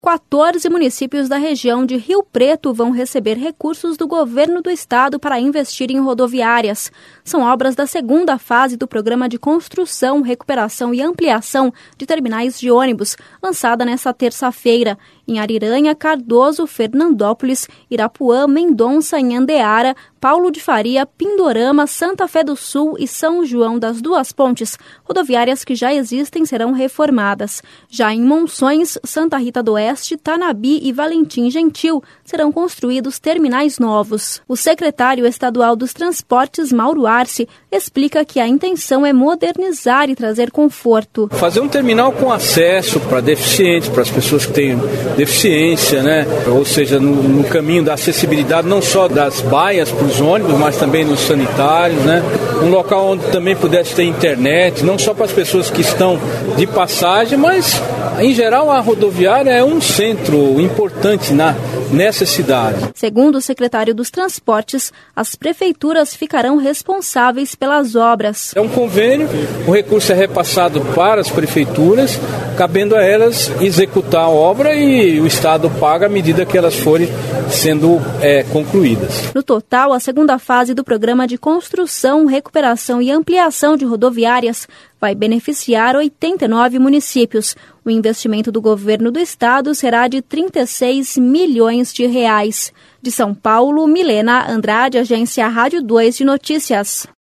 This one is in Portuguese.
14 municípios da região de Rio Preto vão receber recursos do governo do estado para investir em rodoviárias. São obras da segunda fase do Programa de Construção, Recuperação e Ampliação de Terminais de Ônibus, lançada nesta terça-feira. Em Ariranha, Cardoso, Fernandópolis, Irapuã, Mendonça, Anhandeara, Paulo de Faria, Pindorama, Santa Fé do Sul e São João das Duas Pontes. Rodoviárias que já existem serão reformadas. Já em Monções, Santa Rita do Oeste, Tanabi e Valentim Gentil serão construídos terminais novos. O secretário estadual dos Transportes, Mauro Arce, explica que a intenção é modernizar e trazer conforto. Fazer um terminal com acesso para deficientes, para as pessoas que têm deficiência, né? Ou seja, no caminho da acessibilidade não só das baias para os ônibus, mas também nos sanitários, né? Um local onde também pudesse ter internet, não só para as pessoas que estão de passagem, mas em geral a rodoviária é um centro importante nessa cidade. Segundo o secretário dos Transportes, as prefeituras ficarão responsáveis pelas obras. É um convênio, o recurso é repassado para as prefeituras, cabendo a elas executar a obra e o Estado paga à medida que elas forem sendo concluídas. No total, a segunda fase do Programa de Construção, Recuperação e Ampliação de Rodoviárias vai beneficiar 89 municípios. O investimento do governo do estado será de 36 milhões de reais. De São Paulo, Milena Andrade, Agência Rádio 2 de Notícias.